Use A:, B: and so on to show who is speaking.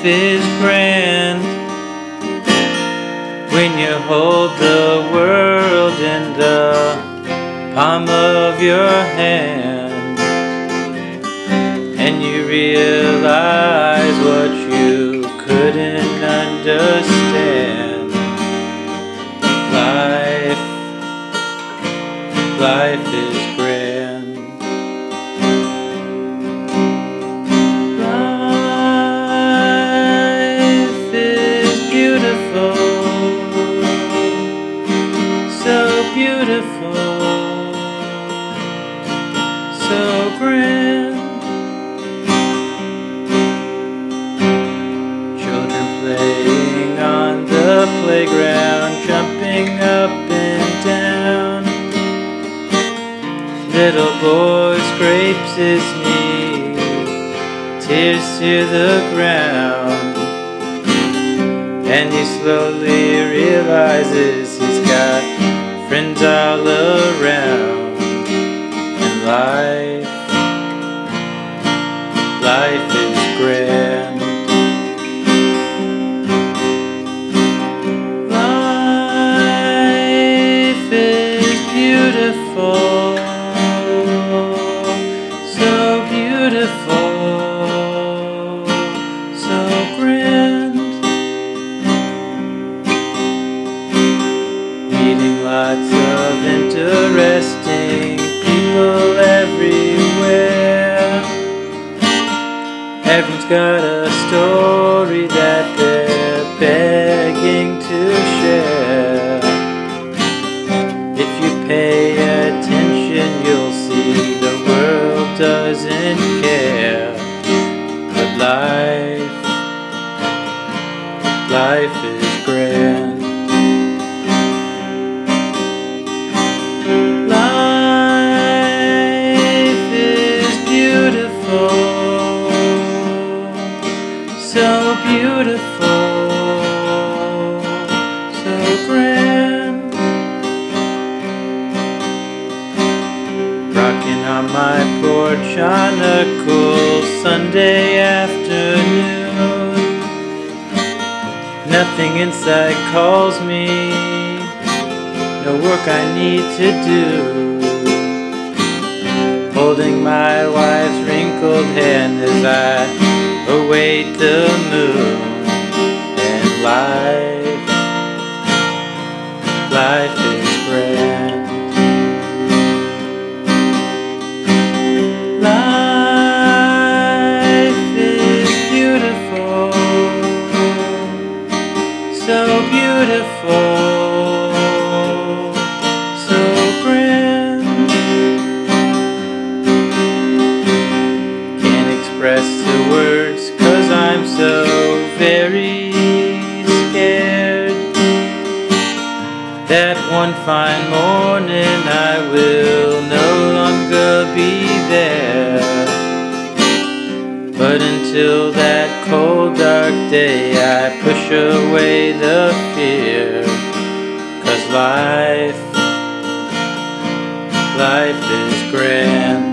A: is grand when you hold the world in the palm of your hand, and you realize what you couldn't understand. Life is grand. Life is beautiful, so beautiful, so grand. Children playing on the playground, jumping up and down. Little boy scrapes his knee, tears to the ground, and he slowly realizes he's got friends all around. And life is grand. Life is beautiful, so beautiful, so grand. Meeting lots of interesting people everywhere. Everyone's got a story that they're begging to share. If you pay attention, you'll see the world doesn't care. But life is grand. Life is beautiful, so beautiful, so grand. Rocking on my porch on a cool Sunday afternoon. Nothing inside calls me, no work I need to do. Holding my wife's wrinkled hand as I await the moon. And life is grand. Life is beautiful, so beautiful, so grand. Can't express the words 'cause I'm so very scared that one fine morning I will no longer be there. But until that cold dark day, I push away the fear. 'Cause life is grand.